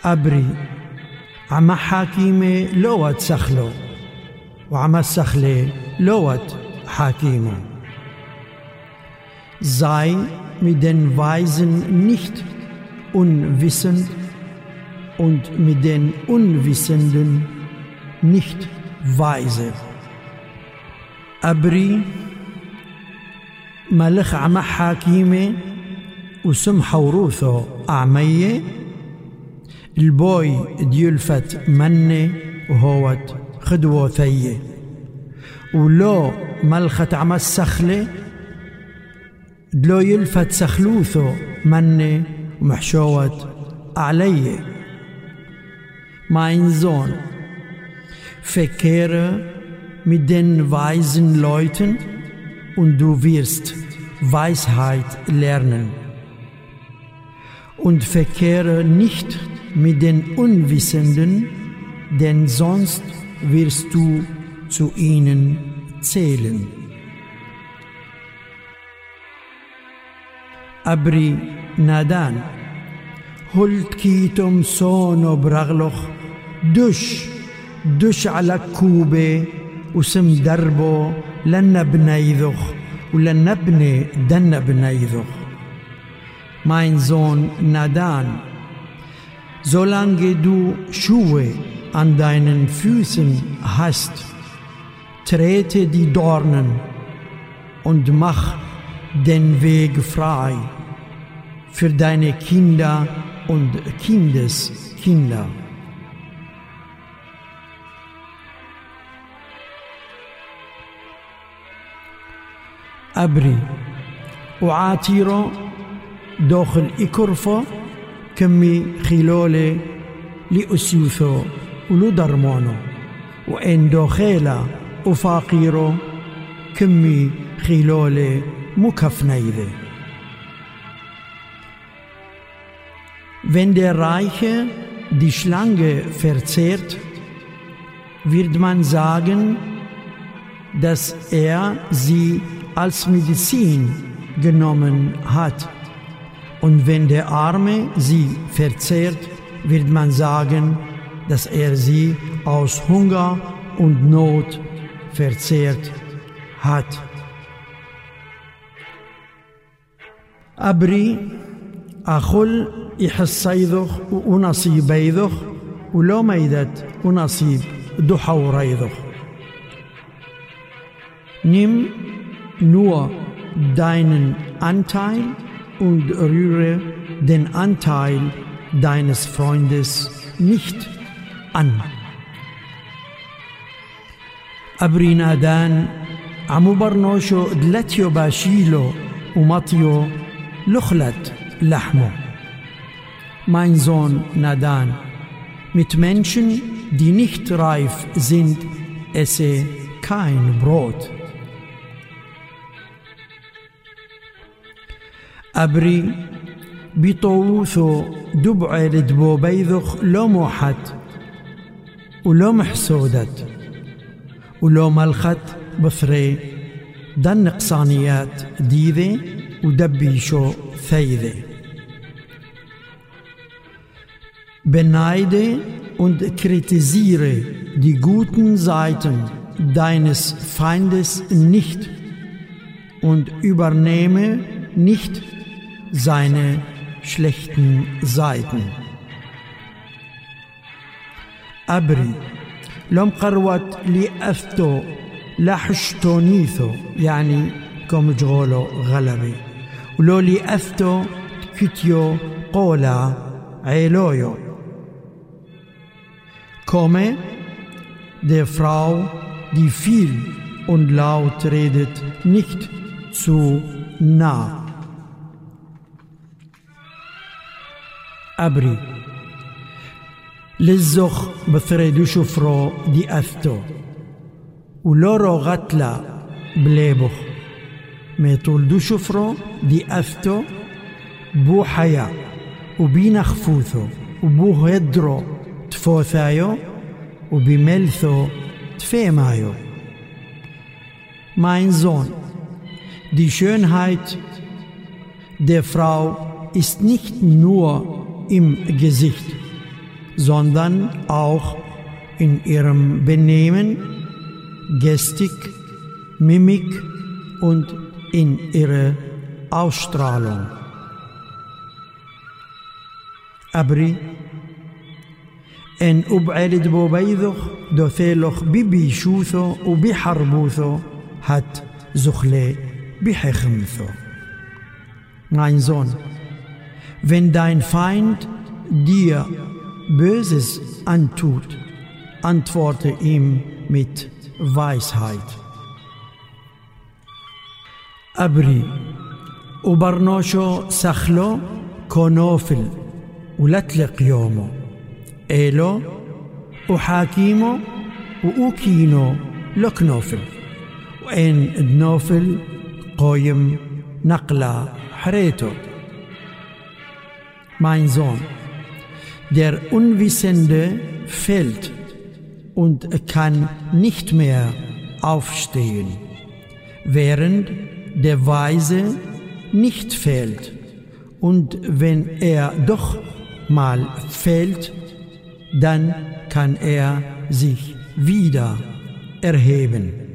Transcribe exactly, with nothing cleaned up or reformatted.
أبري عم حاكيمي لوت سخلو وعم السخلي لوت حاكيمو. Sei mit den Weisen nicht unwissend und mit den Unwissenden nicht weise. أبري ملخ عم حاكيمي وسم حوروثو أعمية البوي ديلفت مني وهوت خدوو ثيه ولو ملخت عم السخلة دلو يلفت سخلوثو مني ومحشوت علي. Mein Sohn, verkehre mit den weisen Leuten und du wirst Weisheit lernen. Und verkehre nicht mit den Unwissenden, denn sonst wirst du zu ihnen zählen. أبري نادان هلت كيتم صونو برغلخ دش دش على كوبة وسم دربو لن بنيذخ ولن بني دن بنيذخ. Mein Sohn Nadan, solange du Schuhe an deinen Füßen hast, trete die Dornen und mach den Weg frei für deine Kinder und Kindeskinder. أبري وعاتيرو داخل إكرفو كمي خلولي لأسيوثو ولو درمونو وإن داخلا وفاقيرو كمي خلولي مكفنيذي. Wenn der Reiche die Schlange verzehrt, wird man sagen, dass er sie als Medizin genommen hat. Und wenn der Arme sie verzehrt, wird man sagen, dass er sie aus Hunger und Not verzehrt hat. أبري أخل يحصيذخ ونصيبيذخ ولو ميدت ونصيب دحوريذخ. Nimm nur deinen Anteil und rühre den Anteil deines Freundes nicht an. أبري نادان عمو برنوشو دلتيو باشيلو ومطيو لخلت لحمه. Mein Sohn Nadan, mit Menschen, die nicht reif sind, esse kein Brot. أبري بطوثو دبع لدبو بيذخ لو موحت ولو محسودت ولو ملخت بثري دن نقصانيات ديذي ودبيشو ثيذي. Beneide und kritisiere die guten Seiten deines Feindes nicht und übernehme nicht seine schlechten Seiten. أبري لم قروت لأفتو لحشتونيثو يعني كم جغولو غلبي ولو لأفتو كتيو قولا عيلويو. Komme der Frau, die viel und laut redet, nicht zu nah. أبري للزخ بثريدو شفرو دي أثتو ولورو غتلا بليبخ ميتولدو شفرو دي أثتو بو حيا وبينا خفوثو وبو هدرو تفوثايو وبملثو تفيمايو. Mein Sohn, die Schönheit der Frau ist nicht nur im Gesicht, sondern auch in ihrem Benehmen, Gestik, Mimik und in ihrer Ausstrahlung. Abri en ub'elid bobayduch dotheloch bibishutho ubiharbutho hat suchle bihechmtho. Mein Sohn, wenn dein Feind dir Böses antut, antworte ihm mit Weisheit. Abri ubarnosho sachlo konofil ولتلق يومه إيلو وحاكيمو وأوكينو لكنوفل وإن دنوفل قويم نقلا حريتو. Mein Sohn, der Unwissende fällt und kann nicht mehr aufstehen, während der Weise nicht fällt. Und wenn er doch mal fällt, dann kann er sich wieder erheben.